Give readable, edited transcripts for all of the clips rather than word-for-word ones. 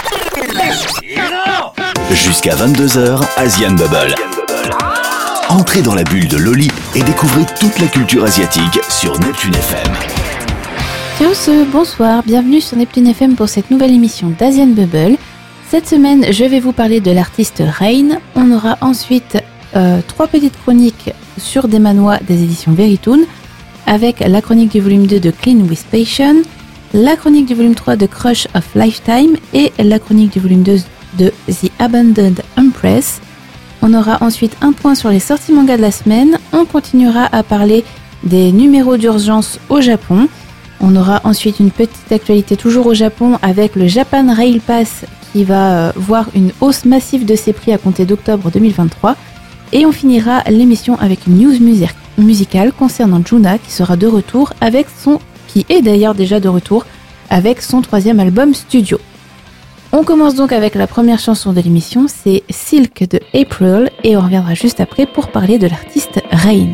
Jusqu'à 22h, Asian Bubble. Entrez dans la bulle de Loli et découvrez toute la culture asiatique sur Neptune FM. Ciao, bonsoir, bienvenue sur Neptune FM pour cette nouvelle émission d'Asian Bubble. Cette semaine, je vais vous parler de l'artiste Rain. On aura ensuite 3 petites chroniques sur des manhwas des éditions Veritoon, avec la chronique du volume 2 de Clean with Passion, la chronique du volume 3 de Crush of Lifetime et la chronique du volume 2 de The Abandoned Empress. On aura ensuite un point sur les sorties manga de la semaine. On continuera à parler des numéros d'urgence au Japon. On aura ensuite une petite actualité toujours au Japon avec le Japan Rail Pass qui va voir une hausse massive de ses prix à compter d'octobre 2023. Et on finira l'émission avec une news musicale concernant Juna qui sera de retour qui est d'ailleurs déjà de retour avec son 3e album studio. On commence donc avec la première chanson de l'émission, c'est Silk de April et on reviendra juste après pour parler de l'artiste Rain.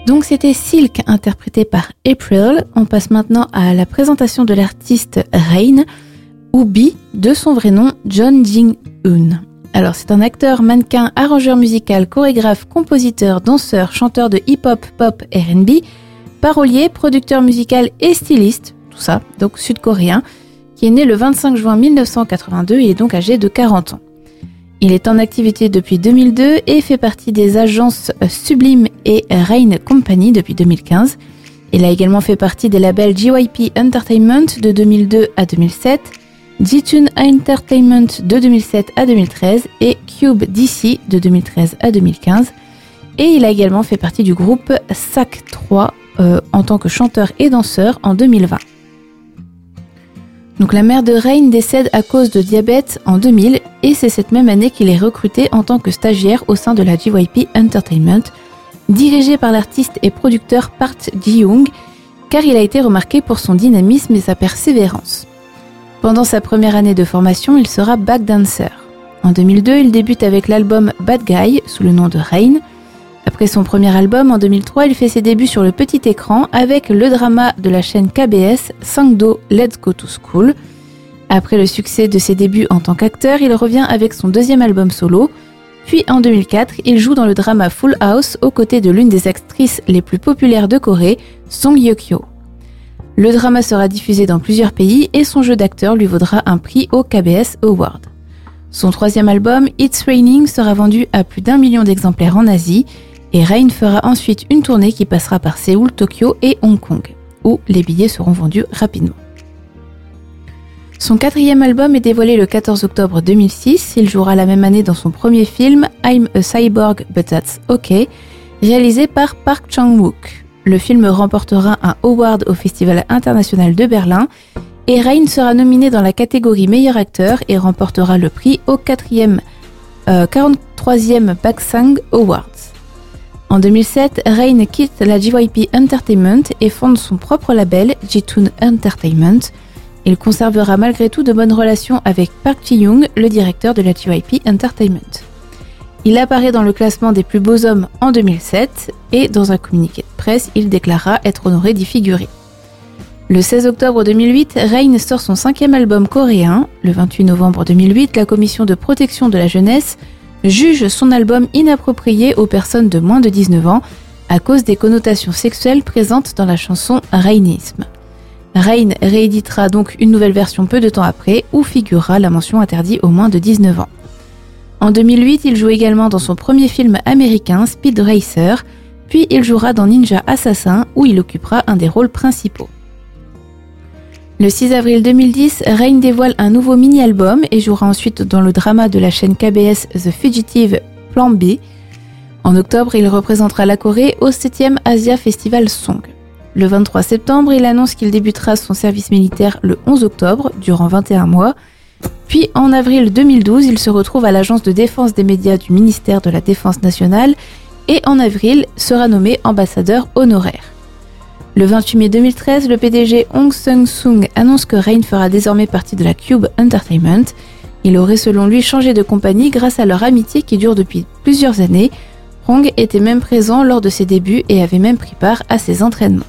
Donc c'était Silk interprété par April. On passe maintenant à la présentation de l'artiste Rain, ou B, de son vrai nom John Jin-Hoon. Alors c'est un acteur, mannequin, arrangeur musical, chorégraphe, compositeur, danseur, chanteur de hip-hop, pop, R&B, parolier, producteur musical et styliste, tout ça, donc sud-coréen, qui est né le 25 juin 1982 et est donc âgé de 40 ans. Il est en activité depuis 2002 et fait partie des agences Sublime et Rain Company depuis 2015. Il a également fait partie des labels JYP Entertainment de 2002 à 2007, G-Tune Entertainment de 2007 à 2013 et Cube DC de 2013 à 2015. Et il a également fait partie du groupe SAC 3 en tant que chanteur et danseur en 2020. Donc la mère de Rain décède à cause de diabète en 2000 et c'est cette même année qu'il est recruté en tant que stagiaire au sein de la JYP Entertainment, dirigé par l'artiste et producteur Park Ji-young, car il a été remarqué pour son dynamisme et sa persévérance. Pendant sa première année de formation, il sera backdancer. En 2002, il débute avec l'album Bad Guy sous le nom de Rain. Après son premier album, en 2003, il fait ses débuts sur le petit écran avec le drama de la chaîne KBS Sangdo Let's Go to School. Après le succès de ses débuts en tant qu'acteur, il revient avec son deuxième album solo. Puis en 2004, il joue dans le drama Full House aux côtés de l'une des actrices les plus populaires de Corée, Song Ye-kyo. Le drama sera diffusé dans plusieurs pays et son jeu d'acteur lui vaudra un prix au KBS Award. Son troisième album, It's Raining, sera vendu à plus d'1 million d'exemplaires en Asie et Rain fera ensuite une tournée qui passera par Séoul, Tokyo et Hong Kong, où les billets seront vendus rapidement. Son quatrième album est dévoilé le 14 octobre 2006. Il jouera la même année dans son premier film, I'm a Cyborg But That's OK, réalisé par Park Chan-wook. Le film remportera un award au Festival international de Berlin et Rain sera nominé dans la catégorie meilleur acteur et remportera le prix au 43e Baksang Awards. En 2007, Rain quitte la JYP Entertainment et fonde son propre label, G-Tune Entertainment. Il conservera malgré tout de bonnes relations avec Park Ji-young, le directeur de la JYP Entertainment. Il apparaît dans le classement des plus beaux hommes en 2007 et dans un communiqué de presse, il déclara être honoré d'y figurer. Le 16 octobre 2008, Rain sort son 5e album coréen. Le 28 novembre 2008, la commission de protection de la jeunesse juge son album inapproprié aux personnes de moins de 19 ans à cause des connotations sexuelles présentes dans la chanson Rainisme. Rain rééditera donc une nouvelle version peu de temps après où figurera la mention interdit aux moins de 19 ans. En 2008, il joue également dans son premier film américain, Speed Racer, puis il jouera dans Ninja Assassin où il occupera un des rôles principaux. Le 6 avril 2010, Rain dévoile un nouveau mini-album et jouera ensuite dans le drama de la chaîne KBS The Fugitive Plan B. En octobre, il représentera la Corée au 7e Asia Festival Song. Le 23 septembre, il annonce qu'il débutera son service militaire le 11 octobre, durant 21 mois. Puis en avril 2012, il se retrouve à l'agence de défense des médias du ministère de la Défense nationale et en avril sera nommé ambassadeur honoraire. Le 28 mai 2013, le PDG Hong Seung-sung annonce que Rain fera désormais partie de la Cube Entertainment. Il aurait selon lui changé de compagnie grâce à leur amitié qui dure depuis plusieurs années. Hong était même présent lors de ses débuts et avait même pris part à ses entraînements.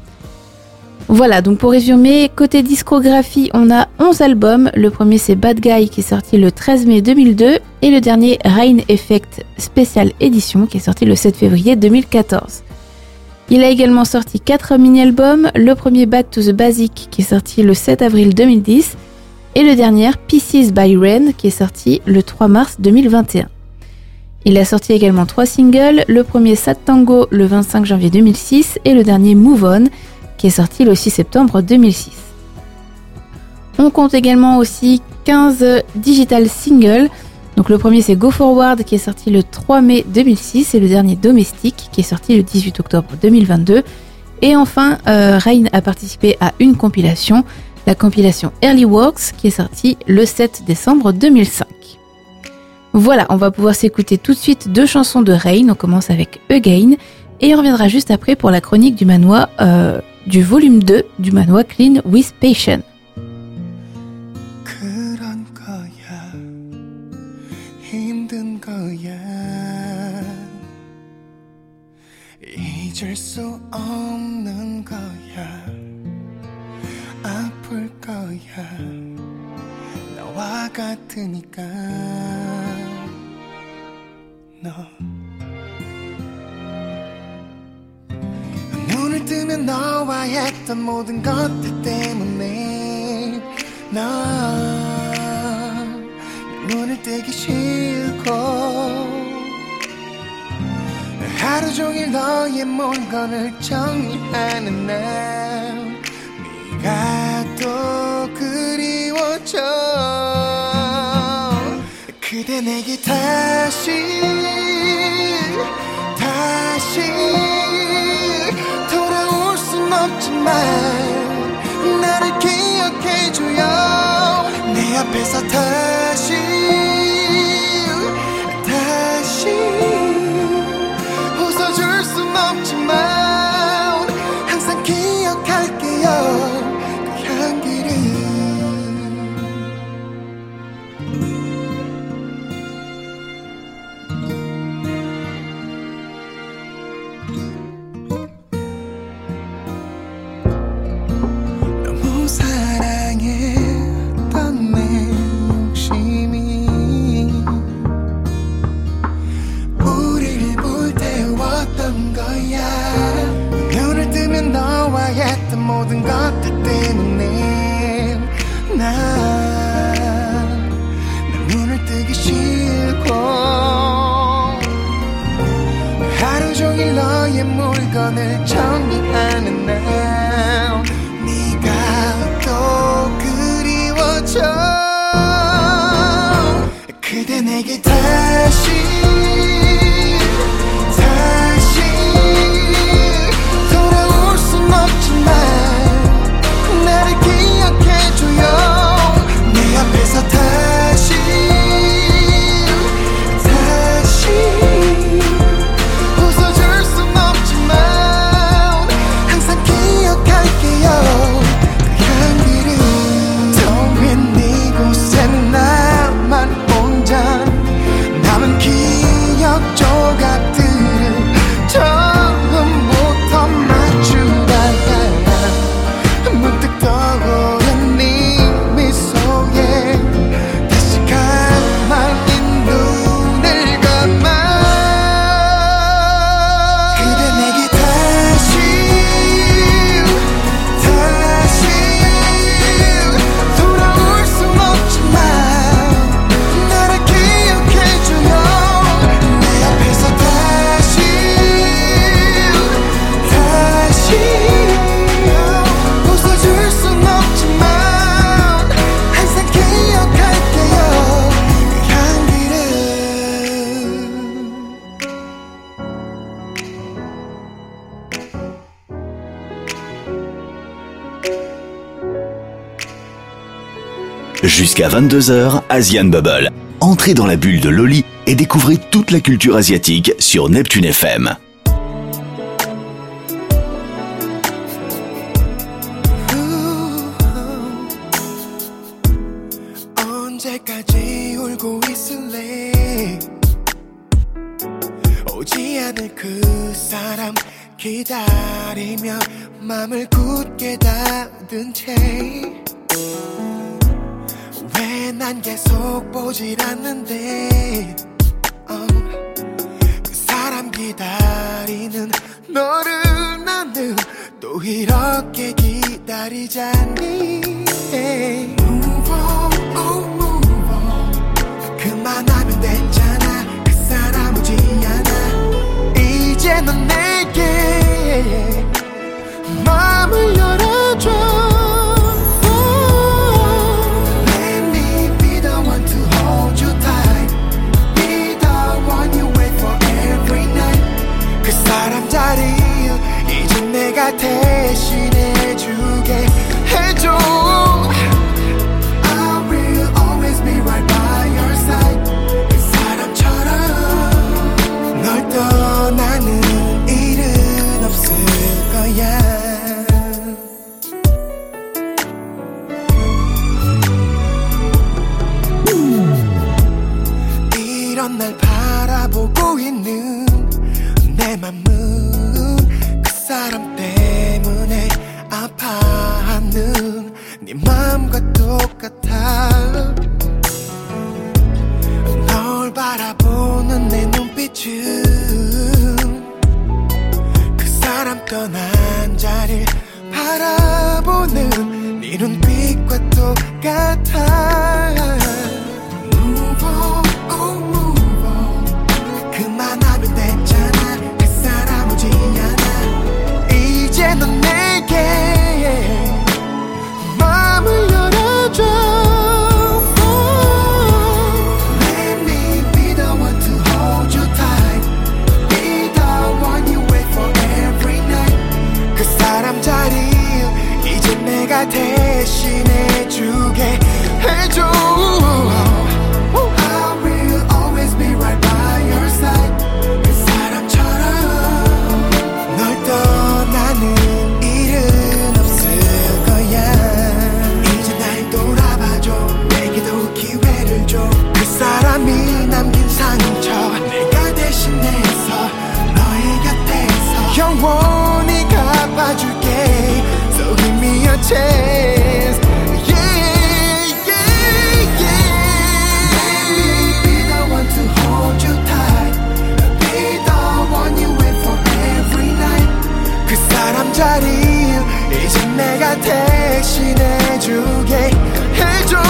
Voilà, donc pour résumer, côté discographie, on a 11 albums. Le premier c'est Bad Guy qui est sorti le 13 mai 2002 et le dernier Rain Effect Special Edition qui est sorti le 7 février 2014. Il a également sorti 4 mini-albums, le premier Back to the Basic qui est sorti le 7 avril 2010 et le dernier Pieces by Rain qui est sorti le 3 mars 2021. Il a sorti également 3 singles, le premier Sad Tango le 25 janvier 2006 et le dernier Move On qui est sorti le 6 septembre 2006. On compte également aussi 15 digital singles. Donc le premier c'est Go Forward qui est sorti le 3 mai 2006 et le dernier Domestic qui est sorti le 18 octobre 2022. Et enfin, Rain a participé à une compilation, la compilation Early Works qui est sortie le 7 décembre 2005. Voilà, on va pouvoir s'écouter tout de suite 2 chansons de Rain. On commence avec Again et on reviendra juste après pour la chronique du manhwa du volume 2 du manhwa Clean with Passion. 잊을 수 없는 거야. 아플 거야. 나와 같으니까. 너 눈을 뜨면 너와 했던 모든 것들 때문에 너 눈을 뜨기 싫고 하루 종일 너의 물건을 정리하는 날 네가 또 그리워져. 그대 내게 다시 돌아올 순 없지만 나를 기억해줘요. 내 앞에서 다시 웃어줄 순 없지만 항상 기억할게요. 그 향기를. 너무 사랑했던 내 욕심이 우릴 불태웠던 거야. 눈을 뜨면 너와 했던 모든 것들 때문에 난 눈을 뜨기 싫고 하루 종일 너의 물건을 정리하는 날 네가 또 그리워져. 그대 내게 다시 돌아올 순 없지만 나를 기억해줘요. 내 앞에서 다시 웃어줄 순 없지만 항상 기억할게요. 그 향기를. 텅빈 이곳에 나만 혼자 남은 기억 조각들을 처음부터 맞추다가 문득 떠오른 네 미소에 다시 가만히 눈을 감아. 그대 내게 다시 돌아올 순 없지만 나를 기억해줘요. 내 앞에서 다시 웃어줄 순 없지만 항상 기억할게요. 그 향기를. Jusqu'à 22h, Asian Bubble. Entrez dans la bulle de Loli et découvrez toute la culture asiatique sur Neptune FM. 언제까지 울고 있을래. 오지 않을 그 사람 기다리며 맘을 굳게 닫은 채 왜 난 계속 보질 않는데 그 사람 기다리는 너를 나는 또 이렇게 기다리자니. Move on, oh move on. 그만하면 됐잖아. 그 사람 오지 않아. 이제 넌 내게 마음을 열어줘. 그 사람 자리 이제 내가 대신해주게 해줘. I will always be right by your side. 그 사람처럼 널 떠나는 일은 없을 거야. 이런 날 바라보고 있는 내 맘은 널 떠난 자리를 바라보는 네 눈빛과 똑같아 Move on, oh move on 그만하면 됐잖아 그 사람 오지 않아 이제 넌 내게 마음을 열어줘 Let me be the one to hold you tight Be the one you wait for every night 그 사람 자리 이제 내가 대신해주게 해줘 I will always be right by your side 그 사람처럼 널 떠나는 일은 없을 거야 이제 날 돌아봐줘 내게도 기회를 줘 그 사람이 남긴 상처 내가 대신해서 너의 곁에서 영원히 갚아줄게 So give me a chance Yeah, yeah, yeah Let me be the one to hold you tight Be the one you wait for every night 그 사람 자리 이제 내가 대신해주게 해줘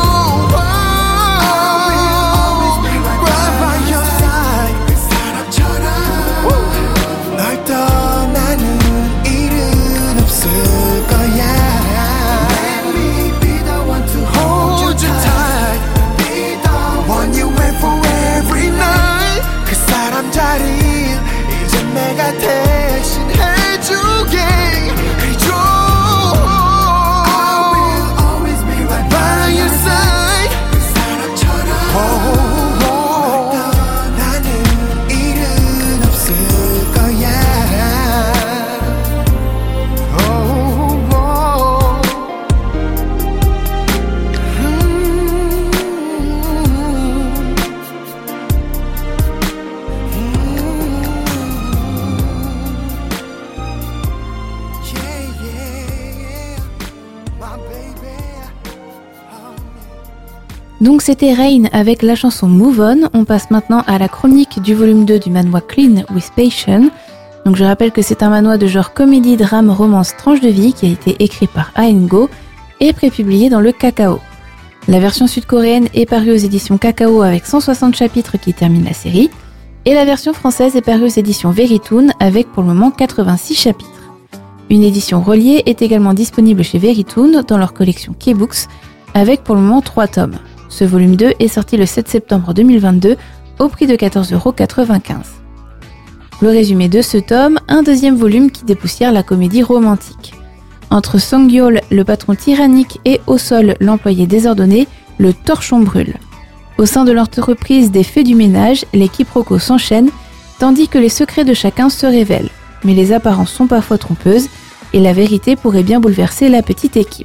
널 떠나는 일은 없을 거야 Let me be the one to hold you tight Be the one you wait for every night 그 사람 자리 이제 내가 대신 해주게 해줘 I will always be right by your side 그 사람처럼 Donc c'était Rain avec la chanson Move On. On passe maintenant à la chronique du volume 2 du manhwa Clean with Passion. Donc je rappelle que c'est un manhwa de genre comédie, drame, romance, tranche de vie qui a été écrit par Aengo et prépublié dans le Kakao. La version sud-coréenne est parue aux éditions Kakao avec 160 chapitres qui terminent la série et la version française est parue aux éditions Veritoon avec pour le moment 86 chapitres. Une édition reliée est également disponible chez Veritoon dans leur collection K-Books avec pour le moment 3 tomes. Ce volume 2 est sorti le 7 septembre 2022 au prix de 14,95 €. Le résumé de ce tome, un deuxième volume qui dépoussière la comédie romantique. Entre Song-yeol, le patron tyrannique, et Oh-sol, l'employé désordonné, le torchon brûle. Au sein de l'entreprise des faits du ménage, les quiproquos s'enchaînent, tandis que les secrets de chacun se révèlent. Mais les apparences sont parfois trompeuses, et la vérité pourrait bien bouleverser la petite équipe.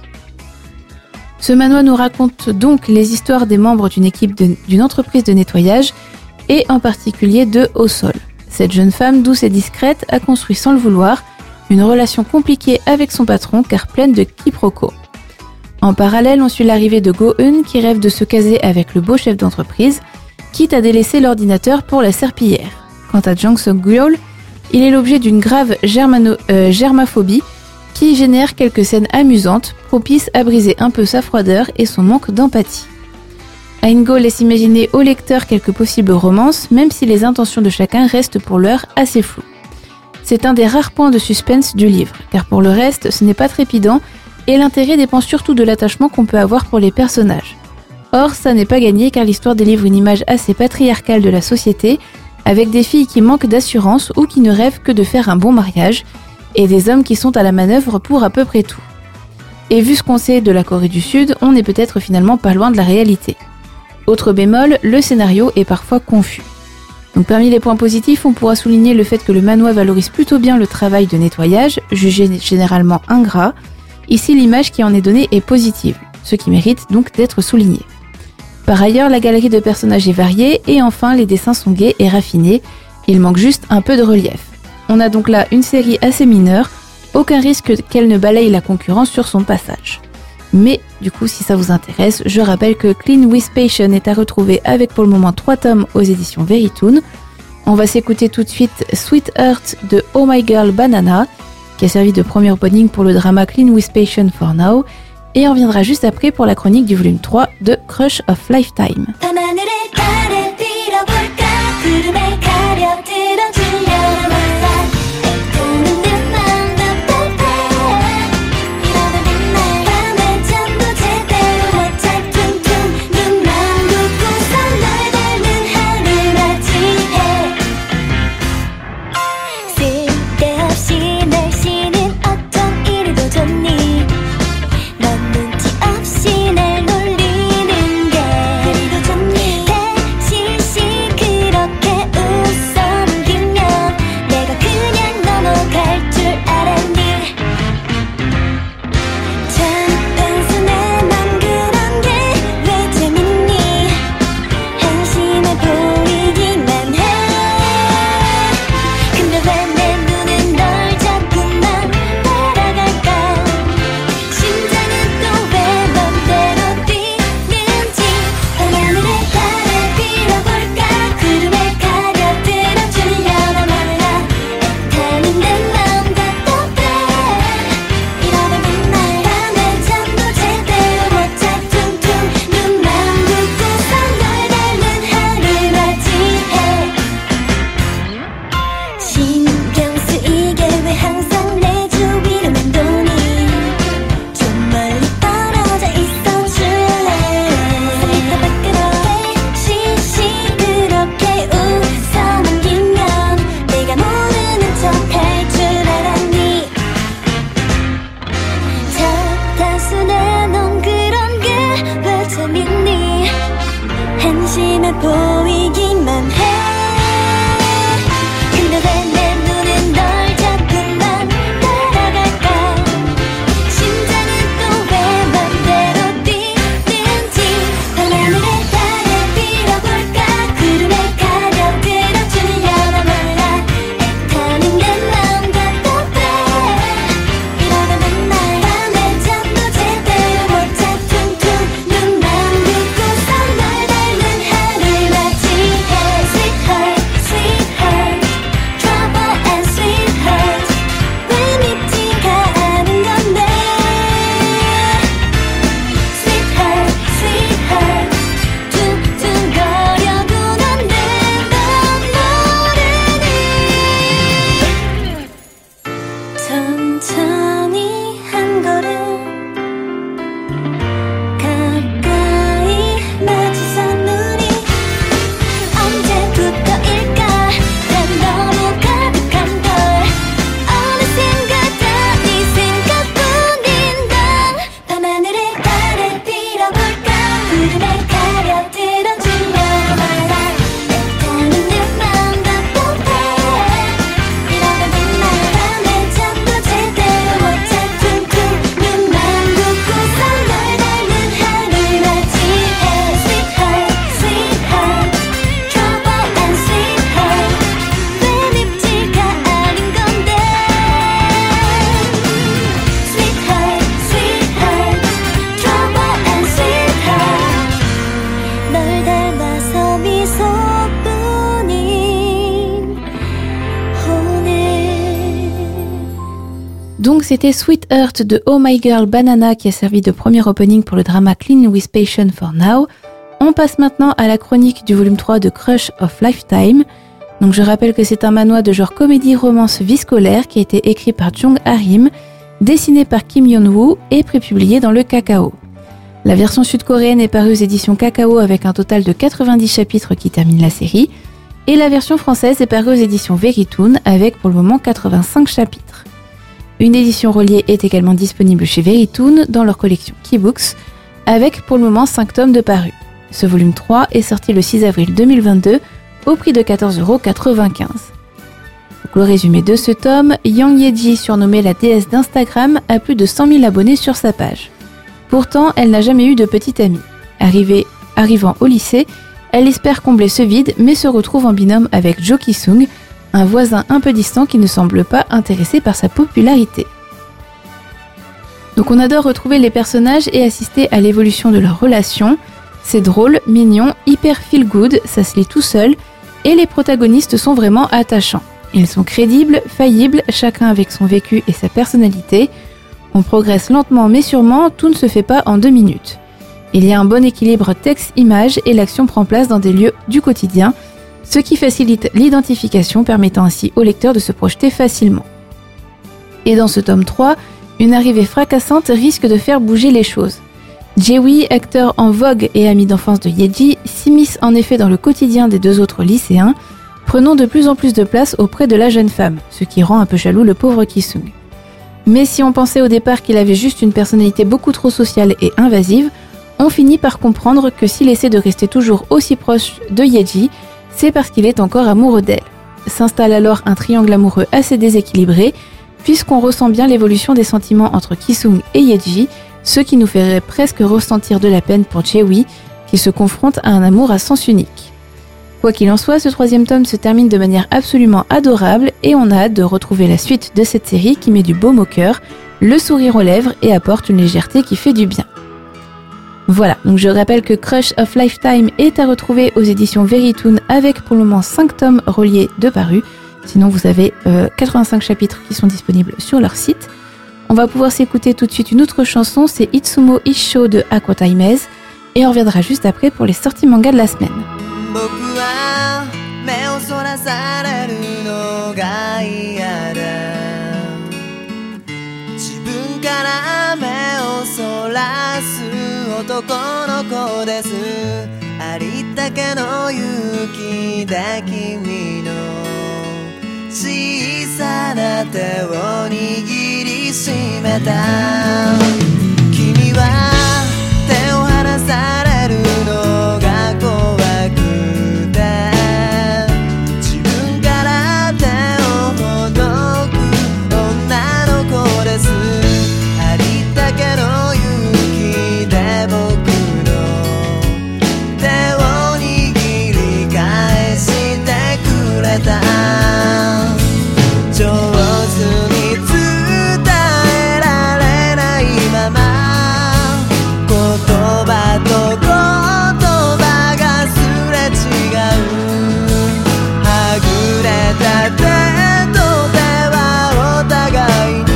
Ce manhwa nous raconte donc les histoires des membres d'une équipe d'une entreprise de nettoyage, et en particulier de Oh-sol. Cette jeune femme douce et discrète a construit sans le vouloir une relation compliquée avec son patron car pleine de quiproquos. En parallèle, on suit l'arrivée de Go-eun qui rêve de se caser avec le beau chef d'entreprise, quitte à délaisser l'ordinateur pour la serpillière. Quant à Jang Suk-yeol, il est l'objet d'une grave germaphobie qui génère quelques scènes amusantes, propices à briser un peu sa froideur et son manque d'empathie. Aengo laisse imaginer au lecteur quelques possibles romances, même si les intentions de chacun restent pour l'heure assez floues. C'est un des rares points de suspense du livre, car pour le reste, ce n'est pas trépidant, et l'intérêt dépend surtout de l'attachement qu'on peut avoir pour les personnages. Or, ça n'est pas gagné car l'histoire délivre une image assez patriarcale de la société, avec des filles qui manquent d'assurance ou qui ne rêvent que de faire un bon mariage, et des hommes qui sont à la manœuvre pour à peu près tout. Et vu ce qu'on sait de la Corée du Sud, on n'est peut-être finalement pas loin de la réalité. Autre bémol, le scénario est parfois confus. Donc parmi les points positifs, on pourra souligner le fait que le manhwa valorise plutôt bien le travail de nettoyage, jugé généralement ingrat. Ici, l'image qui en est donnée est positive, ce qui mérite donc d'être souligné. Par ailleurs, la galerie de personnages est variée, et enfin, les dessins sont gais et raffinés, il manque juste un peu de relief. On a donc là une série assez mineure, aucun risque qu'elle ne balaye la concurrence sur son passage. Mais du coup, si ça vous intéresse, je rappelle que Clean with Passion est à retrouver avec pour le moment 3 tomes aux éditions Veritoon. On va s'écouter tout de suite Sweetheart de Oh My Girl Banana, qui a servi de premier opening pour le drama Clean with Passion for Now, et on reviendra juste après pour la chronique du volume 3 de Crush of Lifetime. Donc c'était Sweetheart de Oh My Girl Banana qui a servi de premier opening pour le drama Clean with Passion for Now. On passe maintenant à la chronique du volume 3 de Crush of Lifetime. Donc je rappelle que c'est un manhwa de genre comédie-romance vie scolaire qui a été écrit par Jung Harim, dessiné par Kim Yeon-woo et prépublié dans le Kakao. La version sud-coréenne est parue aux éditions Kakao avec un total de 90 chapitres qui terminent la série, et la version française est parue aux éditions Verytoon avec pour le moment 85 chapitres. Une édition reliée est également disponible chez Verytoon dans leur collection Keybooks, avec pour le moment 5 tomes de parus. Ce volume 3 est sorti le 6 avril 2022 au prix de 14,95 €. Pour le résumé de ce tome, Yang Yeji, surnommée la déesse d'Instagram, a plus de 100 000 abonnés sur sa page. Pourtant, elle n'a jamais eu de petite amie. Arrivant au lycée, elle espère combler ce vide, mais se retrouve en binôme avec Jo Ki-sung, un voisin un peu distant qui ne semble pas intéressé par sa popularité. Donc on adore retrouver les personnages et assister à l'évolution de leur relation. C'est drôle, mignon, hyper feel good, ça se lit tout seul, et les protagonistes sont vraiment attachants. Ils sont crédibles, faillibles, chacun avec son vécu et sa personnalité. On progresse lentement mais sûrement, tout ne se fait pas en 2 minutes. Il y a un bon équilibre texte-image et l'action prend place dans des lieux du quotidien, ce qui facilite l'identification, permettant ainsi au lecteur de se projeter facilement. Et dans ce tome 3, une arrivée fracassante risque de faire bouger les choses. Jae-wi, acteur en vogue et ami d'enfance de Yeji, s'immisce en effet dans le quotidien des 2 autres lycéens, prenant de plus en plus de place auprès de la jeune femme, ce qui rend un peu jaloux le pauvre Ki-sung. Mais si on pensait au départ qu'il avait juste une personnalité beaucoup trop sociale et invasive, on finit par comprendre que s'il essaie de rester toujours aussi proche de Yeji, c'est parce qu'il est encore amoureux d'elle. S'installe alors un triangle amoureux assez déséquilibré, puisqu'on ressent bien l'évolution des sentiments entre Ki-sung et Yeji, ce qui nous ferait presque ressentir de la peine pour Jae-wi, qui se confronte à un amour à sens unique. Quoi qu'il en soit, ce 3e tome se termine de manière absolument adorable et on a hâte de retrouver la suite de cette série qui met du baume au cœur, le sourire aux lèvres et apporte une légèreté qui fait du bien. Voilà, donc je rappelle que Crush of Lifetime est à retrouver aux éditions Verytoon avec pour le moment 5 tomes reliés de parus. Sinon vous avez 85 chapitres qui sont disponibles sur leur site. On va pouvoir s'écouter tout de suite une autre chanson, c'est Itsumo Issho de Aquatimes et on reviendra juste après pour les sorties manga de la semaine. 僕は目をそらされるのが嫌だ自分から目をそらす男の子ですありったけの勇気で君の小さな手を握りしめた君は手を離されるのが怖くありったけの勇気で僕の手を握り返してくれた上手に伝えられないまま言葉と言葉がすれ違うはぐれた手と手はお互いに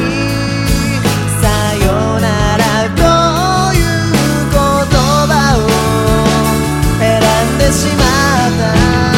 しまった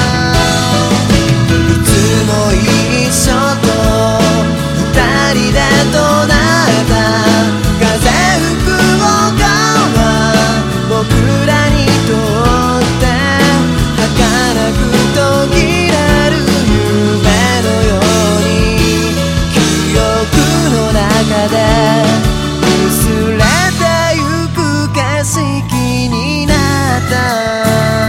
いつも一緒と二人で唱えた風吹く丘は僕らにとって儚く途切れる夢のように記憶の中で薄れてゆく景色になった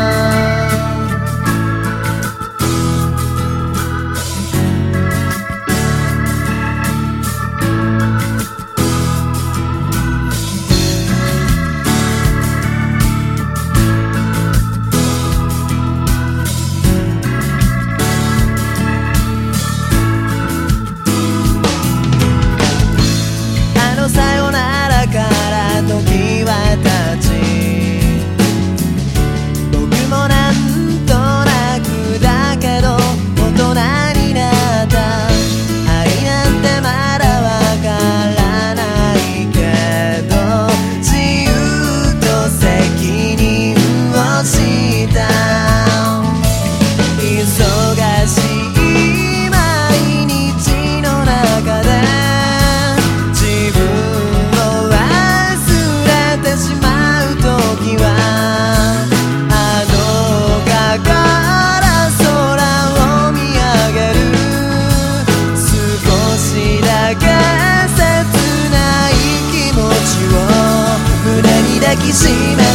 抱きしめて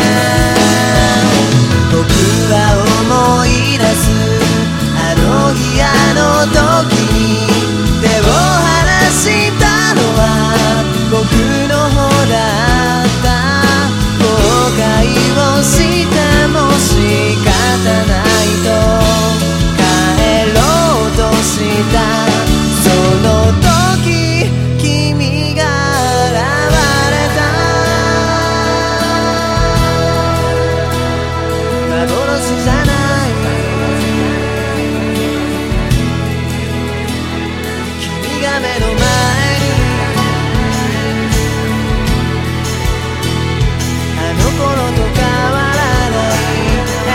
僕は思い出すあの日あの時に手を離したのは僕の方だった後悔をしても仕方ないと帰ろうとしたその時君が現れた目の前にあの頃と変わらない笑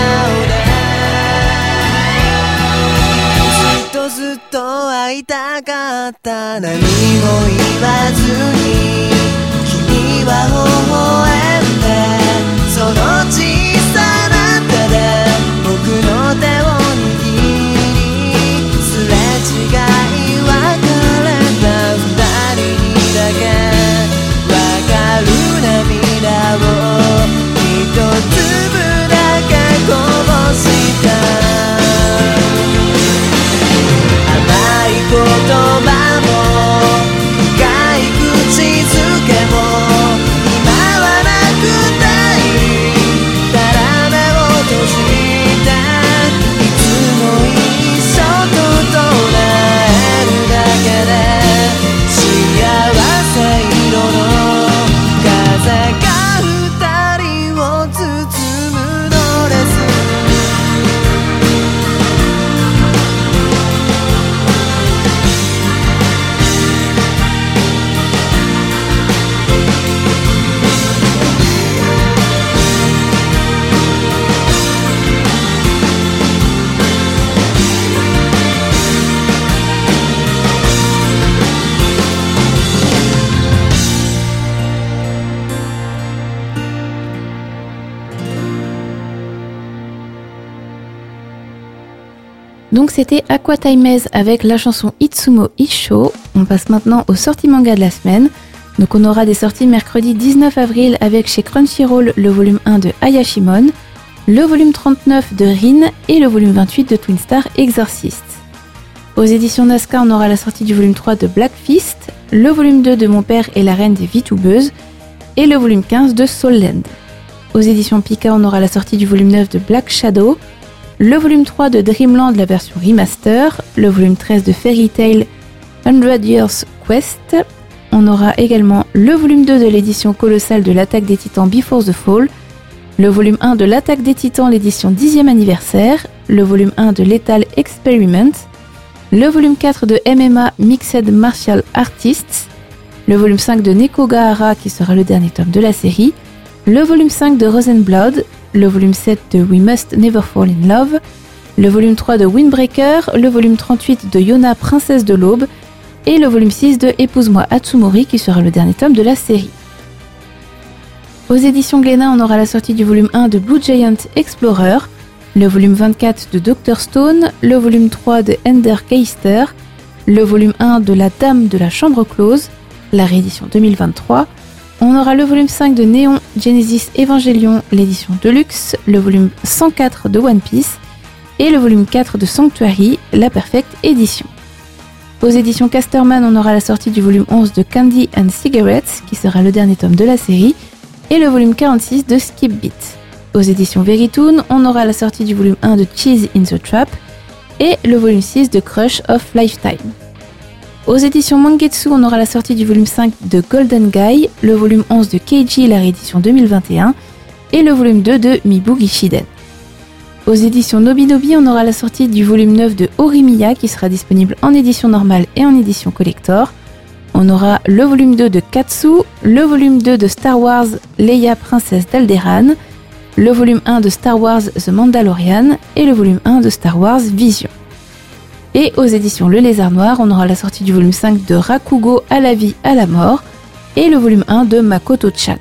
顔でずっと会いたかった何も言わずに君は微笑んでその小さな手で僕の手を握りすれ違い別れた二人にだけわかる涙を一粒だけこぼした甘い言葉も深い口づけも今はなくていいたら目を閉じていつも一緒と唱えるだけで幸せ色の風が二人を包むのです Donc c'était Aqua Taimez avec la chanson Itsumo Isho. On passe maintenant aux sorties manga de la semaine. Donc on aura des sorties mercredi 19 avril avec chez Crunchyroll le volume 1 de Ayashimon, le volume 39 de Rin et le volume 28 de Twin Star Exorcist. Aux éditions Nazca, on aura la sortie du volume 3 de Black Fist, le volume 2 de Mon père et la reine des VTubeuses et le volume 15 de Soul Land. Aux éditions Pika, on aura la sortie du volume 9 de Black Shadow, le volume 3 de Dreamland, la version remaster, le volume 13 de Fairy Tail 100 Years Quest. On aura également le volume 2 de l'édition colossale de l'Attaque des Titans Before the Fall, le volume 1 de l'Attaque des Titans, l'édition 10e anniversaire, le volume 1 de Lethal Experiment, le volume 4 de MMA Mixed Martial Artists, le volume 5 de Nekogahara qui sera le dernier tome de la série, le volume 5 de Rosenblood, le volume 7 de We Must Never Fall in Love, le volume 3 de Windbreaker, le volume 38 de Yona Princesse de l'Aube et le volume 6 de Épouse-moi Atsumori qui sera le dernier tome de la série. Aux éditions Glénat, on aura la sortie du volume 1 de Blue Giant Explorer, le volume 24 de Dr Stone, le volume 3 de Ender Geister, le volume 1 de La Dame de la Chambre Close, la réédition 2023. On aura le volume 5 de Néon Genesis Evangelion, l'édition Deluxe, le volume 104 de One Piece et le volume 4 de Sanctuary, la Perfect Edition. Aux éditions Casterman, on aura la sortie du volume 11 de Candy and Cigarettes, qui sera le dernier tome de la série, et le volume 46 de Skip Beat. Aux éditions Veritoon, on aura la sortie du volume 1 de Cheese in the Trap et le volume 6 de Crush of Lifetime. Aux éditions Mangetsu, on aura la sortie du volume 5 de Golden Guy, le volume 11 de Keiji, la réédition 2021, et le volume 2 de Mibu Gishiden. Aux éditions Nobinobi, on aura la sortie du volume 9 de Horimiya qui sera disponible en édition normale et en édition collector. On aura le volume 2 de Katsu, le volume 2 de Star Wars Leia Princesse d'Alderaan, le volume 1 de Star Wars The Mandalorian et le volume 1 de Star Wars Vision. Et aux éditions Le Lézard Noir, on aura la sortie du volume 5 de Rakugo à la vie, à la mort et le volume 1 de Makoto-chan.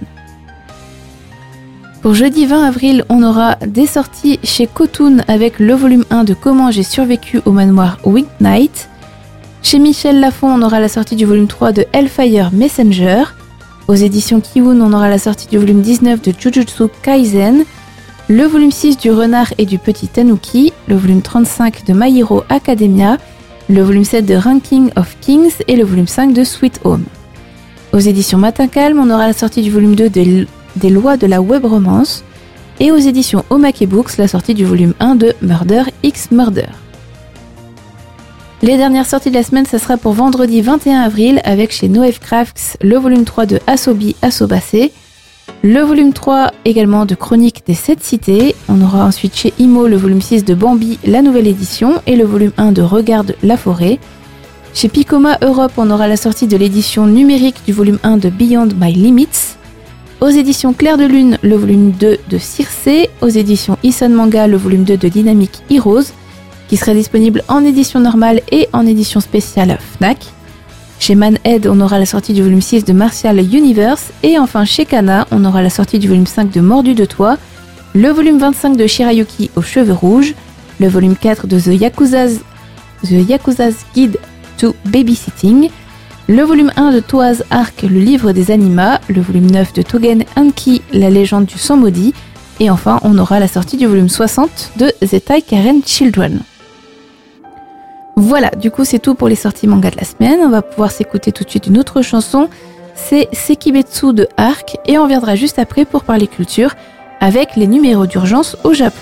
Pour jeudi 20 avril, on aura des sorties chez Kotun avec le volume 1 de Comment j'ai survécu au manoir Winged Knight. Chez Michel Lafon, on aura la sortie du volume 3 de Hellfire Messenger. Aux éditions Kiwoon, on aura la sortie du volume 19 de Jujutsu Kaisen, le volume 6 du Renard et du Petit Tanuki, le volume 35 de My Hero Academia, le volume 7 de Ranking of Kings et le volume 5 de Sweet Home. Aux éditions Matin Calme, on aura la sortie du volume 2 des lois de la web romance et aux éditions Omake Books, la sortie du volume 1 de Murder X Murder. Les dernières sorties de la semaine, ça sera pour vendredi 21 avril avec chez Noev Crafts le volume 3 de Asobi Asobase, le volume 3 également de Chronique des 7 cités. On aura ensuite chez Imo le volume 6 de Bambi, la nouvelle édition, et le volume 1 de Regarde la forêt. Chez Picoma Europe, on aura la sortie de l'édition numérique du volume 1 de Beyond My Limits. Aux éditions Clair de Lune, le volume 2 de Circe. Aux éditions Ison Manga, le volume 2 de Dynamic Heroes, qui serait disponible en édition normale et en édition spéciale Fnac. Chez Manhead, on aura la sortie du volume 6 de Martial Universe. Et enfin, chez Kana, on aura la sortie du volume 5 de Mordu de Toit, le volume 25 de Shirayuki aux cheveux rouges, le volume 4 de The Yakuza's Guide to Babysitting, le volume 1 de Toaz Arc, le livre des animas, le volume 9 de Togen Anki, la légende du sang maudit, et enfin on aura la sortie du volume 60 de Zetai Karen Children. Voilà, du coup c'est tout pour les sorties manga de la semaine. On va pouvoir s'écouter tout de suite une autre chanson, c'est Sekibetsu de Arc, et on reviendra juste après pour parler culture avec les numéros d'urgence au Japon.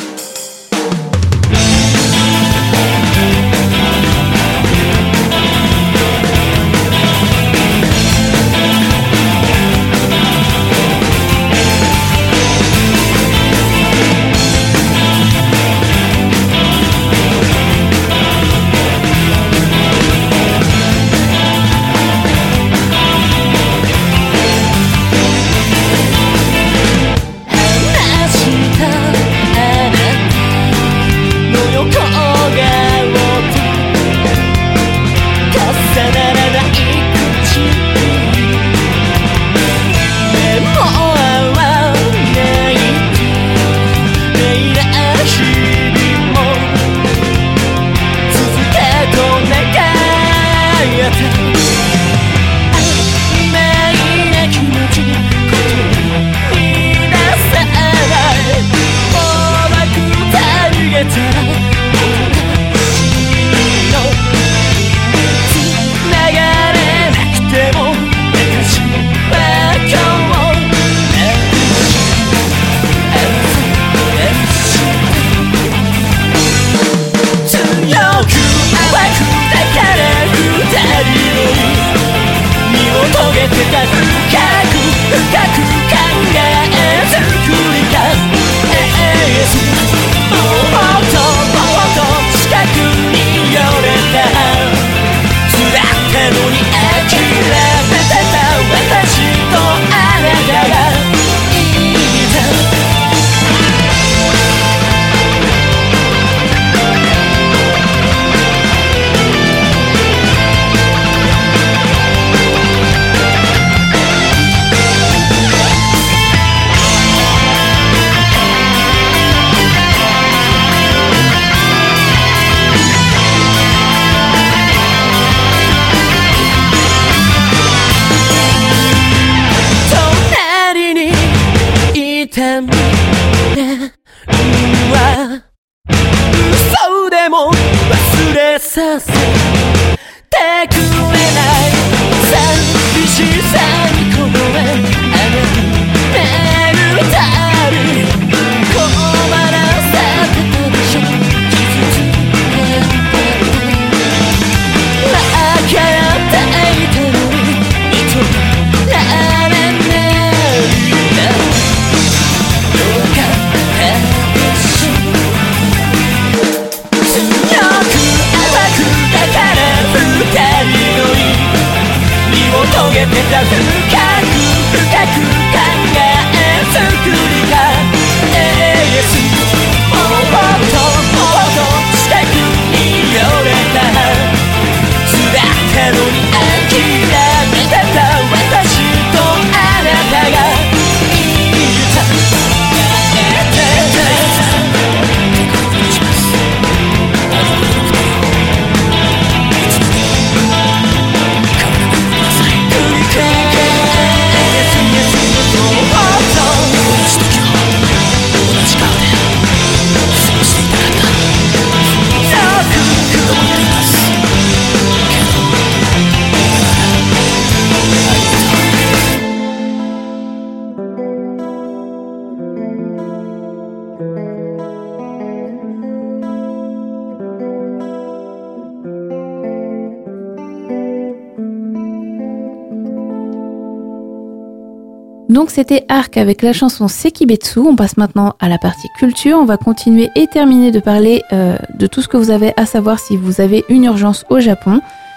Donc c'était Arc avec la chanson Sekibetsu. On passe maintenant à la partie culture. On va continuer et terminer de parler de tout ce que vous avez à savoir si vous avez une urgence au Japon.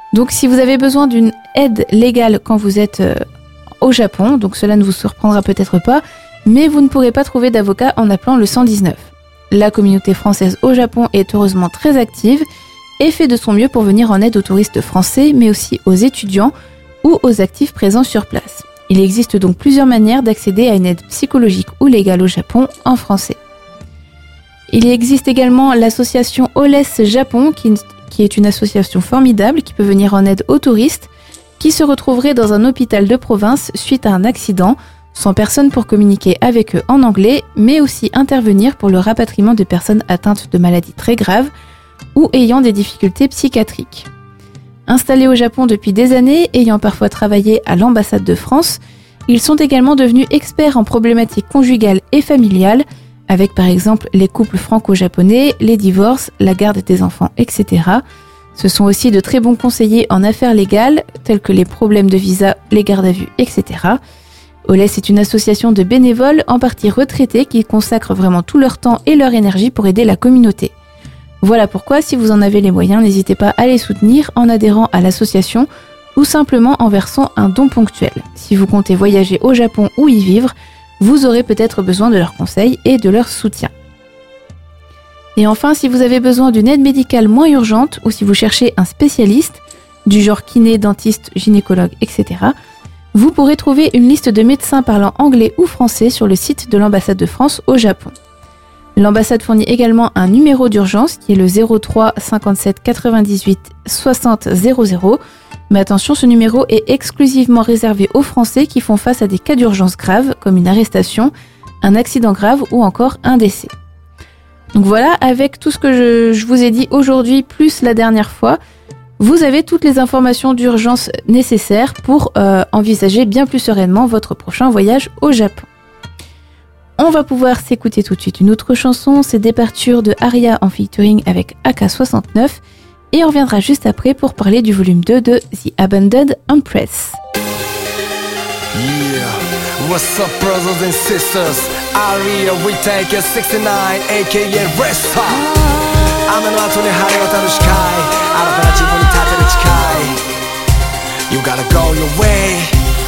Donc si vous avez besoin d'une aide légale quand vous êtes au Japon, donc cela ne vous surprendra peut-être pas, mais vous ne pourrez pas trouver d'avocat en appelant le 119. La communauté française au Japon est heureusement très active et fait de son mieux pour venir en aide aux touristes français, mais aussi aux étudiants ou aux actifs présents sur place. Il existe donc plusieurs manières d'accéder à une aide psychologique ou légale au Japon en français. Il existe également l'association Oles Japon, qui est une association formidable qui peut venir en aide aux touristes qui se retrouveraient dans un hôpital de province suite à un accident, sans personne pour communiquer avec eux en anglais, mais aussi intervenir pour le rapatriement de personnes atteintes de maladies très graves ou ayant des difficultés psychiatriques. Installés au Japon depuis des années, ayant parfois travaillé à l'ambassade de France, ils sont également devenus experts en problématiques conjugales et familiales, avec par exemple les couples franco-japonais, les divorces, la garde des enfants, etc. Ce sont aussi de très bons conseillers en affaires légales, tels que les problèmes de visa, les gardes à vue, etc. Oles est une association de bénévoles, en partie retraités, qui consacrent vraiment tout leur temps et leur énergie pour aider la communauté. Voilà pourquoi, si vous en avez les moyens, n'hésitez pas à les soutenir en adhérant à l'association ou simplement en versant un don ponctuel. Si vous comptez voyager au Japon ou y vivre, vous aurez peut-être besoin de leurs conseils et de leur soutien. Et enfin, si vous avez besoin d'une aide médicale moins urgente ou si vous cherchez un spécialiste, du genre kiné, dentiste, gynécologue, etc., vous pourrez trouver une liste de médecins parlant anglais ou français sur le site de l'ambassade de France au Japon. L'ambassade fournit également un numéro d'urgence qui est le 03 57 98 60 00. Mais attention, ce numéro est exclusivement réservé aux Français qui font face à des cas d'urgence graves comme une arrestation, un accident grave ou encore un décès. Donc voilà, avec tout ce que je vous ai dit aujourd'hui plus la dernière fois, vous avez toutes les informations d'urgence nécessaires pour envisager bien plus sereinement votre prochain voyage au Japon. On va pouvoir s'écouter tout de suite une autre chanson, c'est Departure de Aria en featuring avec AK69 et on reviendra juste après pour parler du volume 2 de The Abandoned Empress. Yeah, what's up brothers and sisters? Aria retake 69 aka Resta 雨の後に晴れ渡る視界新たな自分に立てる誓い You gotta go your way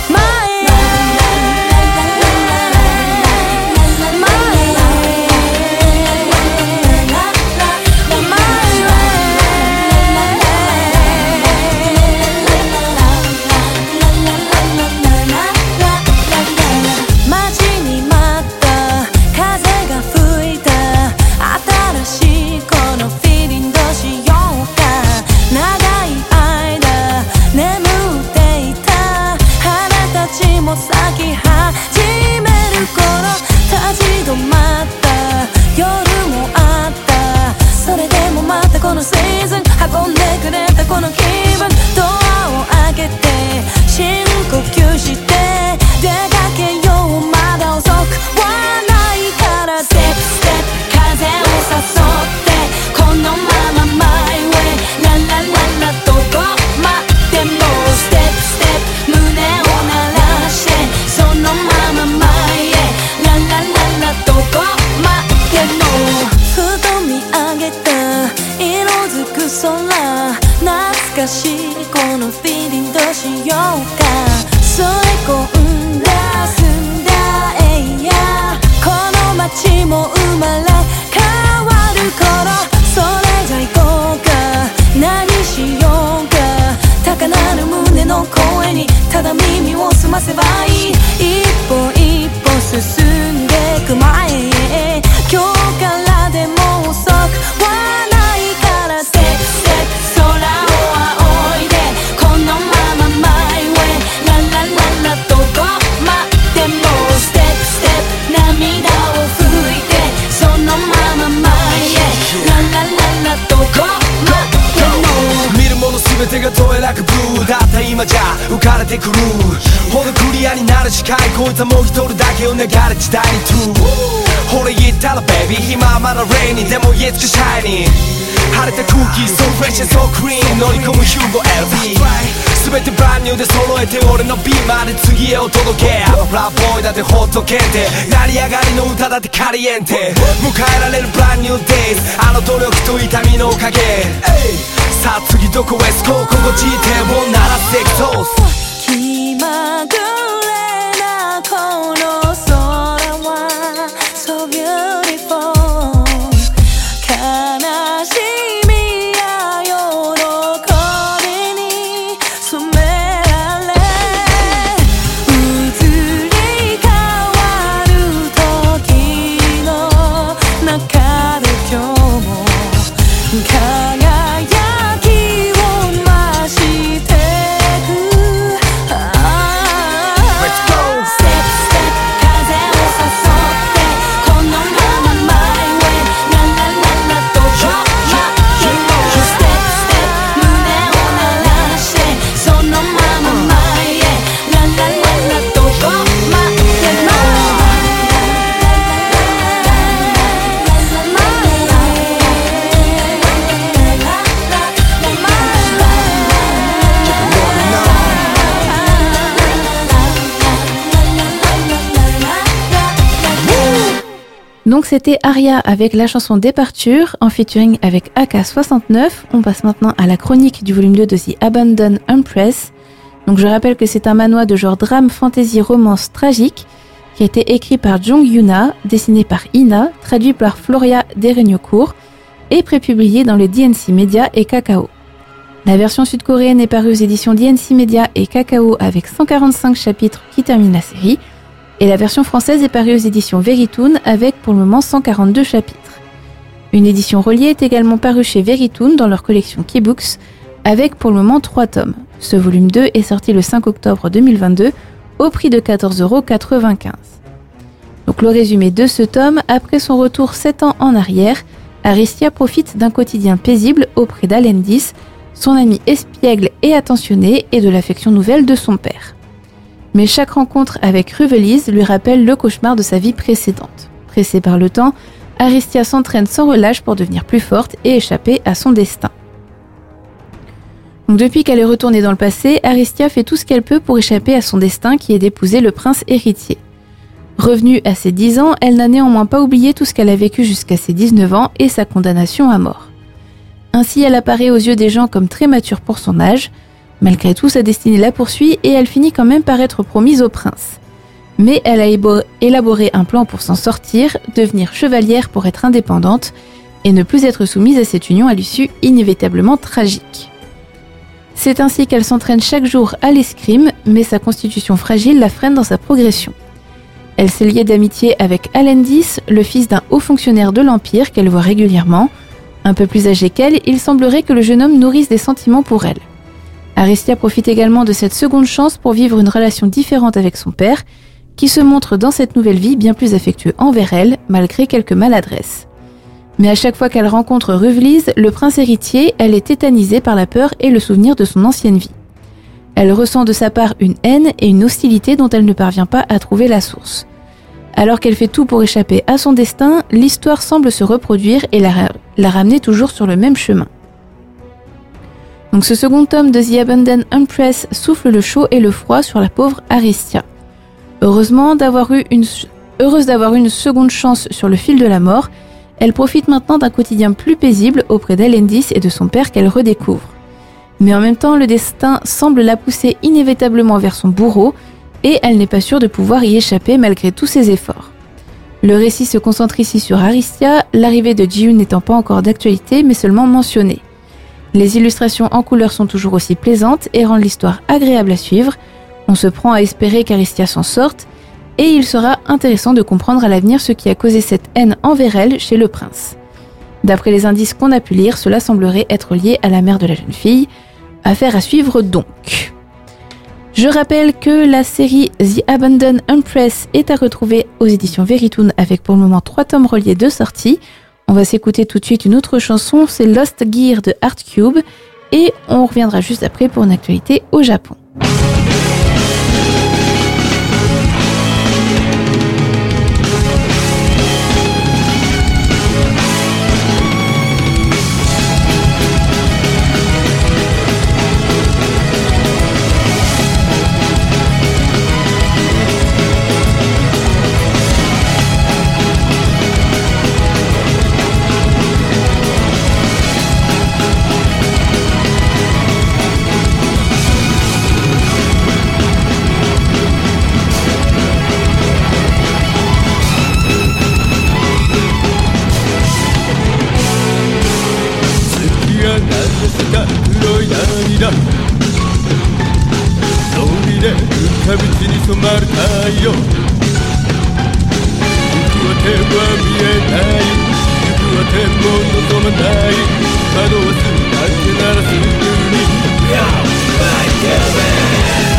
成り上がりの歌だってカリエンテ迎えられるブランニューデイズあの努力と痛みのおかげさあ次どこへスコー心地いい点を鳴らすエクソース気まぐれなこの空は So beautiful 悲しみや喜びに染められ移り変わる時の中で今日も輝きを増してく Let's go! Step step 風を誘ってこのまま My way ララララと Drop drop Step step 胸を鳴らしてそのまま前へララララと Drop my Donc c'était Aria avec la chanson Departure en featuring avec AK69. On passe maintenant à la chronique du volume 2 de The Abandoned Empress. Donc je rappelle que c'est un manhwa de genre drame, fantasy, romance tragique qui a été écrit par Jong Yuna, dessiné par Ina, traduit par Floria Dereniocourt et prépublié dans le DNC Media et Kakao. La version sud-coréenne est parue aux éditions DNC Media et Kakao avec 145 chapitres qui terminent la série. Et la version française est parue aux éditions Veritoon avec pour le moment 142 chapitres. Une édition reliée est également parue chez Veritoon dans leur collection Keybooks avec pour le moment 3 tomes. Ce volume 2 est sorti le 5 octobre 2022 au prix de 14,95 €. Donc le résumé de ce tome, après son retour 7 ans en arrière, Aristia profite d'un quotidien paisible auprès d'Alendis, son ami espiègle et attentionné et de l'affection nouvelle de son père. Mais chaque rencontre avec Ruvelise lui rappelle le cauchemar de sa vie précédente. Pressée par le temps, Aristia s'entraîne sans relâche pour devenir plus forte et échapper à son destin. Donc depuis qu'elle est retournée dans le passé, Aristia fait tout ce qu'elle peut pour échapper à son destin qui est d'épouser le prince héritier. Revenue à ses 10 ans, elle n'a néanmoins pas oublié tout ce qu'elle a vécu jusqu'à ses 19 ans et sa condamnation à mort. Ainsi, elle apparaît aux yeux des gens comme très mature pour son âge. Malgré tout, sa destinée la poursuit et elle finit quand même par être promise au prince. Mais elle a élaboré un plan pour s'en sortir, devenir chevalière pour être indépendante et ne plus être soumise à cette union à l'issue inévitablement tragique. C'est ainsi qu'elle s'entraîne chaque jour à l'escrime, mais sa constitution fragile la freine dans sa progression. Elle s'est liée d'amitié avec Alendis, le fils d'un haut fonctionnaire de l'Empire qu'elle voit régulièrement. Un peu plus âgé qu'elle, il semblerait que le jeune homme nourrisse des sentiments pour elle. Aristia profite également de cette seconde chance pour vivre une relation différente avec son père, qui se montre dans cette nouvelle vie bien plus affectueux envers elle, malgré quelques maladresses. Mais à chaque fois qu'elle rencontre Ruvelise, le prince héritier, elle est tétanisée par la peur et le souvenir de son ancienne vie. Elle ressent de sa part une haine et une hostilité dont elle ne parvient pas à trouver la source. Alors qu'elle fait tout pour échapper à son destin, l'histoire semble se reproduire et la ramener toujours sur le même chemin. Donc ce second tome de The Abandoned Empress souffle le chaud et le froid sur la pauvre Aristia. Heureuse d'avoir eu une seconde chance sur le fil de la mort, elle profite maintenant d'un quotidien plus paisible auprès d'Alendis et de son père qu'elle redécouvre. Mais en même temps, le destin semble la pousser inévitablement vers son bourreau et elle n'est pas sûre de pouvoir y échapper malgré tous ses efforts. Le récit se concentre ici sur Aristia, l'arrivée de Ji-Yoon n'étant pas encore d'actualité mais seulement mentionnée. Les illustrations en couleur sont toujours aussi plaisantes et rendent l'histoire agréable à suivre. On se prend à espérer qu'Aristia s'en sorte et il sera intéressant de comprendre à l'avenir ce qui a causé cette haine envers elle chez le prince. D'après les indices qu'on a pu lire, cela semblerait être lié à la mère de la jeune fille. Affaire à suivre donc. Je rappelle que la série The Abandoned Empress est à retrouver aux éditions Veritoon avec pour le moment 3 tomes reliés de sortie. On va s'écouter tout de suite une autre chanson, c'est Lost Gear de Artcube et on reviendra juste après pour une actualité au Japon. で浮かぶ地に染まる太陽、行く当ては見えない、行く当ても望まない、惑わすだけならすぐに Yo, my girl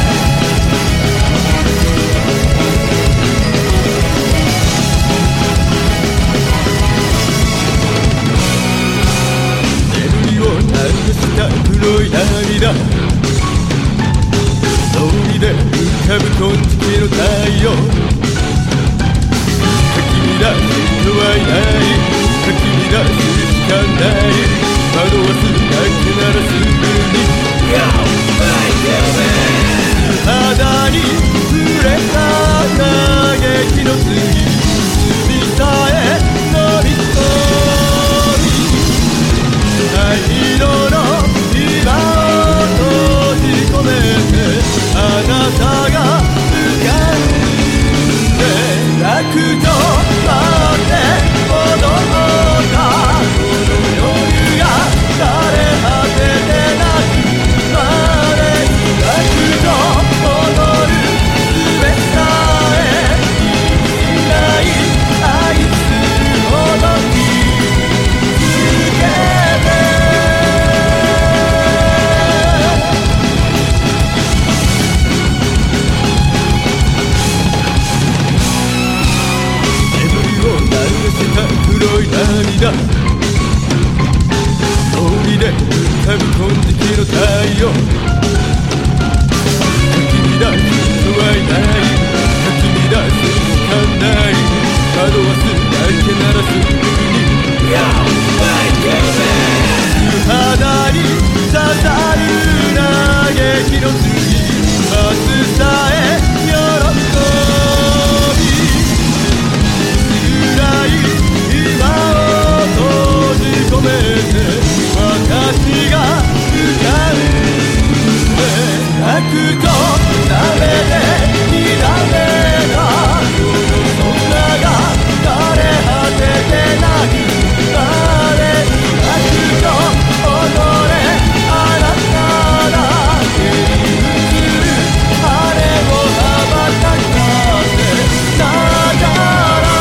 した黒い涙、通りで浮かぶ金色の太陽、かき乱す人はいない、かき乱すしかない、惑わすだけならすぐに Yo, my girl 素肌に触れた嘆きの次、海さえ乗り込み、灰色の今を閉じ込めて、あなたが浮かんで泣くと待って踊ったこの夜が枯れ果ててなくまで泣くと踊る術さえいない愛するほどに続けて黒い涙、通りで浮かぶ金色の太陽、かき乱す人はいない、かき乱すしかない、惑わすだけならすぐに Yo, my girl 素肌に刺さる嘆きの次、明日さえ喜び、辛い今を閉じ込めて、私が浮かんで泣くとダメで乱れたこの空が枯れ果ててなくまで泣くと踊れ、あなただけに映る羽を羽ばたかせながら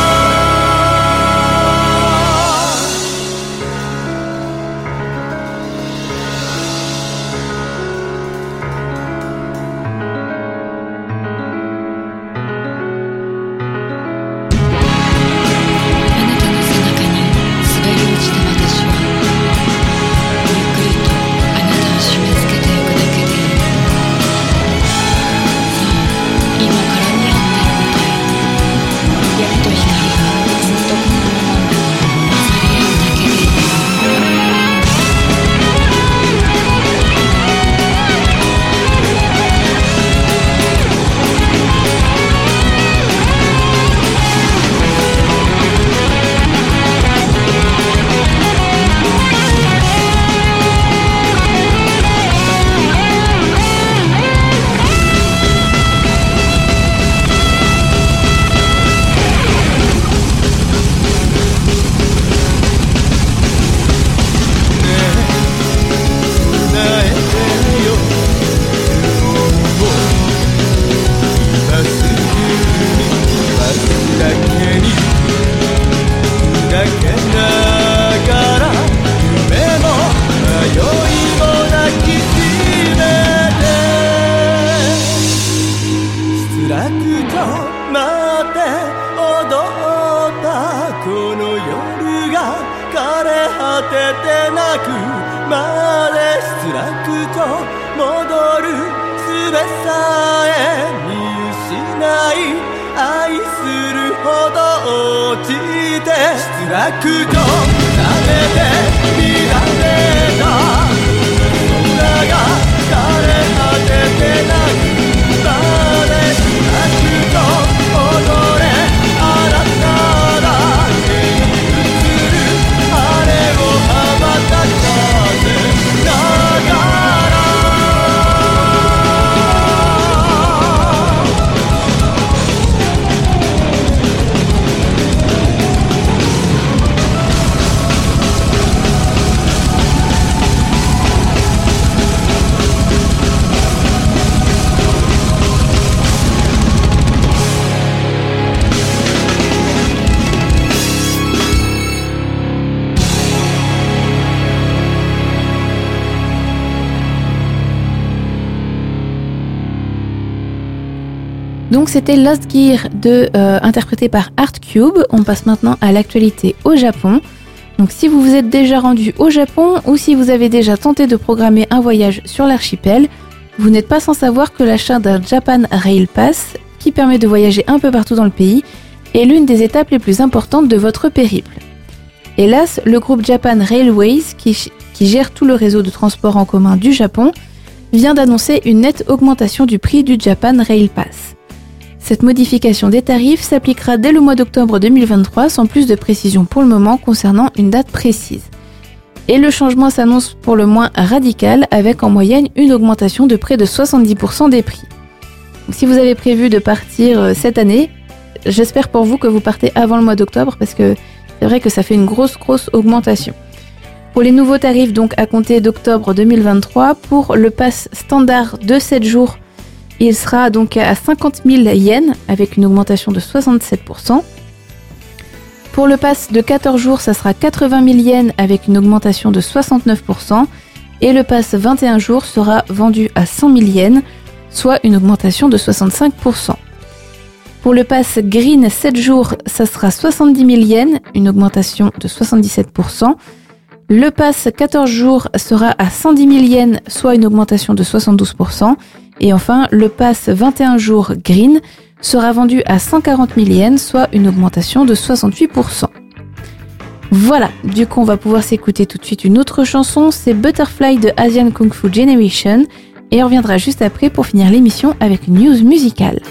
Donc c'était Lost Gear interprété par Art Cube. On passe maintenant à l'actualité au Japon. Donc si vous vous êtes déjà rendu au Japon ou si vous avez déjà tenté de programmer un voyage sur l'archipel, vous n'êtes pas sans savoir que l'achat d'un Japan Rail Pass, qui permet de voyager un peu partout dans le pays, est l'une des étapes les plus importantes de votre périple. Hélas, le groupe Japan Railways, qui gère tout le réseau de transport en commun du Japon, vient d'annoncer une nette augmentation du prix du Japan Rail Pass. Cette modification des tarifs s'appliquera dès le mois d'octobre 2023, sans plus de précision pour le moment concernant une date précise. Et le changement s'annonce pour le moins radical, avec en moyenne une augmentation de près de 70% des prix. Donc, si vous avez prévu de partir cette année, j'espère pour vous que vous partez avant le mois d'octobre, parce que c'est vrai que ça fait une grosse augmentation. Pour les nouveaux tarifs, donc à compter d'octobre 2023, pour le pass standard de 7 jours, il sera donc à 50 000 yens, avec une augmentation de 67%. Pour le pass de 14 jours, ça sera 80 000 yens, avec une augmentation de 69%. Et le pass 21 jours sera vendu à 100 000 yens, soit une augmentation de 65%. Pour le pass Green 7 jours, ça sera 70 000 yens, une augmentation de 77%. Le pass 14 jours sera à 110 000 yens, soit une augmentation de 72%. Et enfin, le pass 21 jours Green sera vendu à 140 000 yens, soit une augmentation de 68%. Voilà, du coup on va pouvoir s'écouter tout de suite une autre chanson, c'est Butterfly de Asian Kung Fu Generation. Et on reviendra juste après pour finir l'émission avec une news musicale.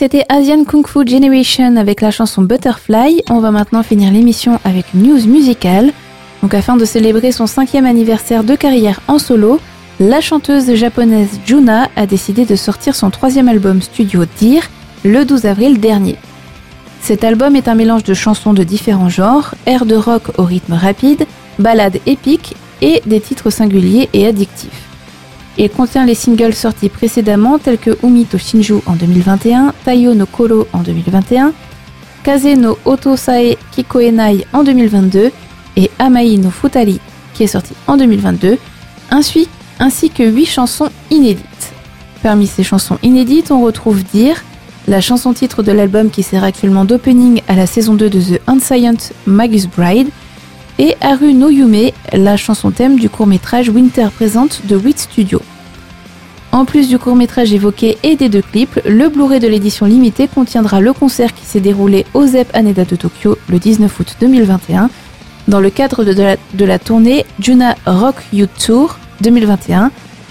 c'était Asian Kung Fu Generation avec la chanson Butterfly. On va maintenant finir l'émission avec une news musicale. Donc afin de célébrer son 5e anniversaire de carrière en solo, la chanteuse japonaise Juna a décidé de sortir son 3e album studio Dear le 12 avril dernier. Cet album est un mélange de chansons de différents genres, airs de rock au rythme rapide, ballades épiques et des titres singuliers et addictifs. Il contient les singles sortis précédemment tels que Umi to Shinju en 2021, Taiyo no Koro en 2021, Kaze no Otosae Kikoenai en 2022 et Amai no Futari qui est sorti en 2022, ainsi que 8 chansons inédites. Parmi ces chansons inédites, on retrouve Dear, la chanson titre de l'album qui sert actuellement d'opening à la saison 2 de The Ancient Magus Bride, et Haru no Yume, la chanson thème du court-métrage Winter Present de Wit Studio. En plus du court-métrage évoqué et des 2 clips, le Blu-ray de l'édition limitée contiendra le concert qui s'est déroulé au ZEP Haneda de Tokyo le 19 août 2021 dans le cadre de la tournée Juna Rock You Tour 2021.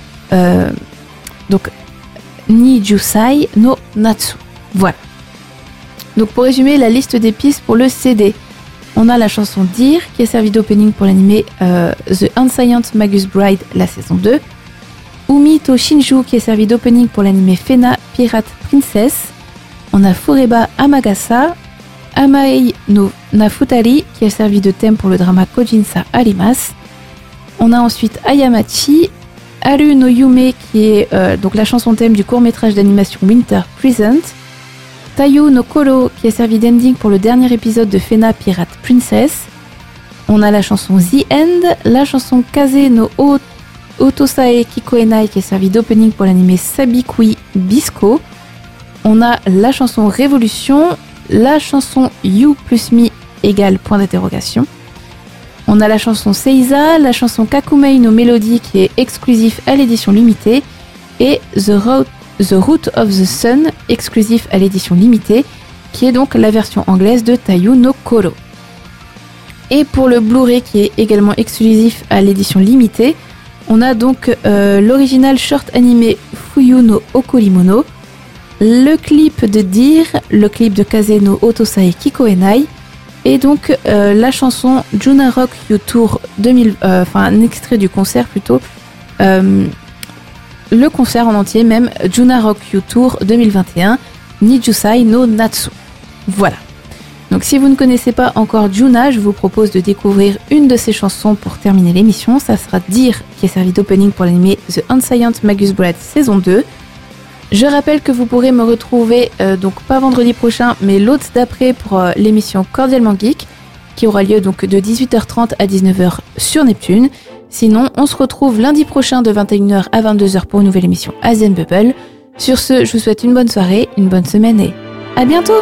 Donc Nijusai no Natsu. Voilà. Donc pour résumer la liste des pistes pour le CD, on a la chanson Dear qui est servie d'opening pour l'animé The Ancient Magus Bride la saison 2, Umi to Shinju qui est servie d'opening pour l'animé Fena Pirate Princess, on a Fureba Amagasa, Amai no Nafutari qui est servie de thème pour le drama Kojinsa Arimas, on a ensuite Ayamachi, Haru no Yume qui est donc la chanson thème du court-métrage d'animation Winter Present, Taiyo no Koro qui est servi d'ending pour le dernier épisode de Fena Pirate Princess. On a la chanson The End, la chanson Kaze no Otosae Kikoenai qui est servi d'opening pour l'anime Sabikui Bisco. On a la chanson Révolution, la chanson You plus Me égale point d'interrogation. On a la chanson Seiza, la chanson Kakumei no Melody qui est exclusif à l'édition limitée et The Root of the Sun, exclusif à l'édition limitée, qui est donc la version anglaise de Taiyo no Koro. Et pour le Blu-ray qui est également exclusif à l'édition limitée, on a donc l'original short animé Fuyu no Okurimono, le clip de Dear, le clip de Kaze no Otosae Kikoenai, et donc la chanson Juna Rock You Tour 2000, un extrait du concert plutôt, le concert en entier même, Juna Rock You Tour 2021, Nijusai no Natsu. Voilà. Donc si vous ne connaissez pas encore Juna, je vous propose de découvrir une de ses chansons pour terminer l'émission. Ça sera Dear qui est servi d'opening pour l'anime The Ancient Magus Bride saison 2. Je rappelle que vous pourrez me retrouver, donc pas vendredi prochain, mais l'autre d'après pour l'émission Cordialement Geek, qui aura lieu donc de 18h30 à 19h sur Neptune. Sinon, on se retrouve lundi prochain de 21h à 22h pour une nouvelle émission Asian Bubble. Sur ce, je vous souhaite une bonne soirée, une bonne semaine et à bientôt!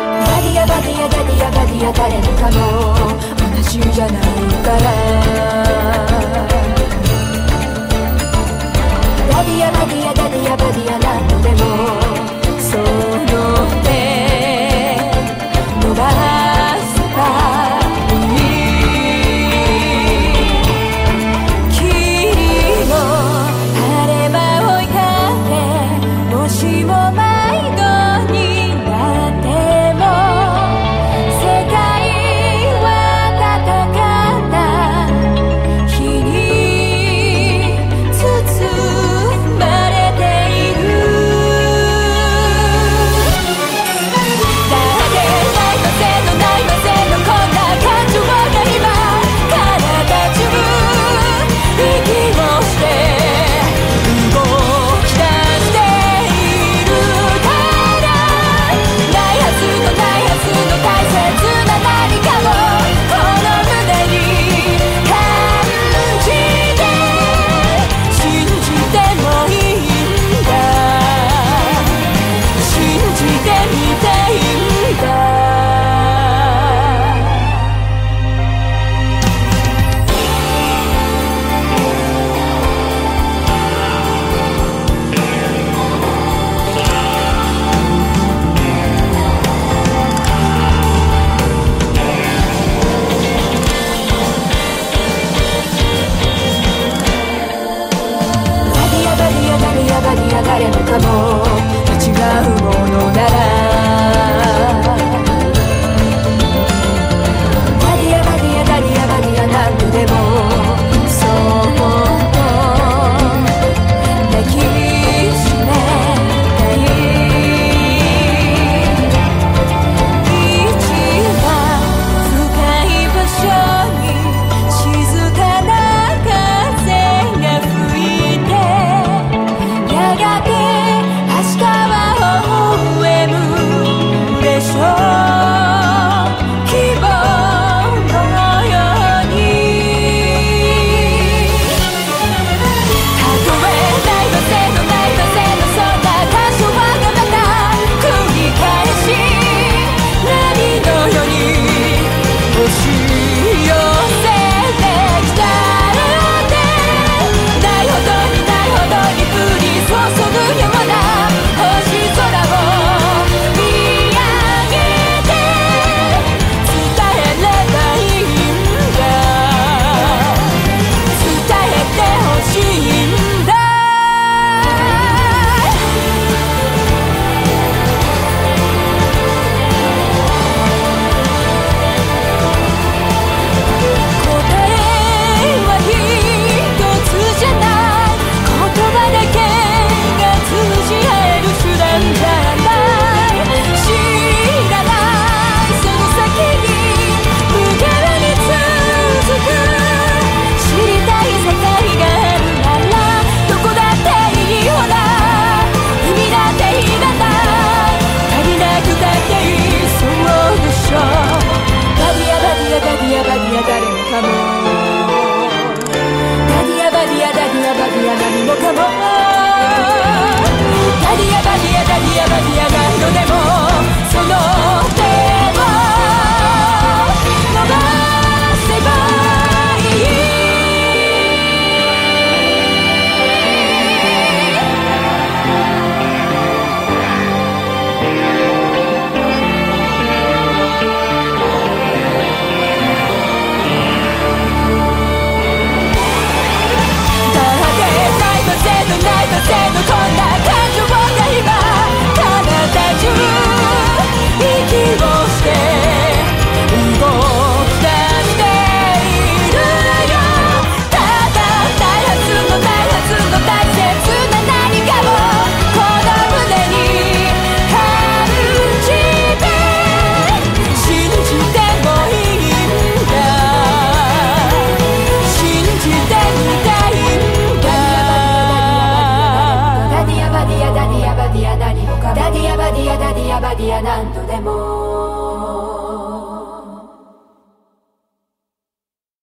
ディア何度でも